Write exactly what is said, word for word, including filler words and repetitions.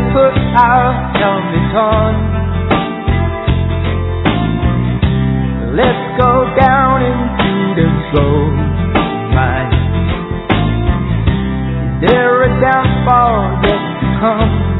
put our helmets on. Let's go down into the gold mine. Is there a downfall yet to come?